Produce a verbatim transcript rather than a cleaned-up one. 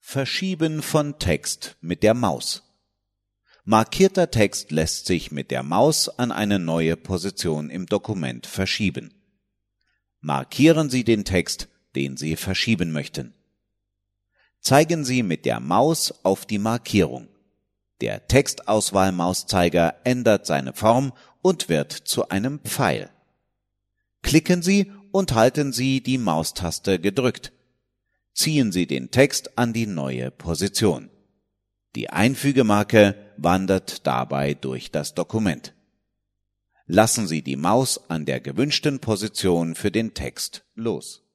Verschieben von Text mit der Maus. Markierter Text lässt sich mit der Maus an eine neue Position im Dokument verschieben. Markieren Sie den Text, den Sie verschieben möchten. Zeigen Sie mit der Maus auf die Markierung. Der Textauswahl-Mauszeiger ändert seine Form und wird zu einem Pfeil. Klicken Sie und halten Sie die Maustaste gedrückt. Ziehen Sie den Text an die neue Position. Die Einfügemarke wandert dabei durch das Dokument. Lassen Sie die Maus an der gewünschten Position für den Text los.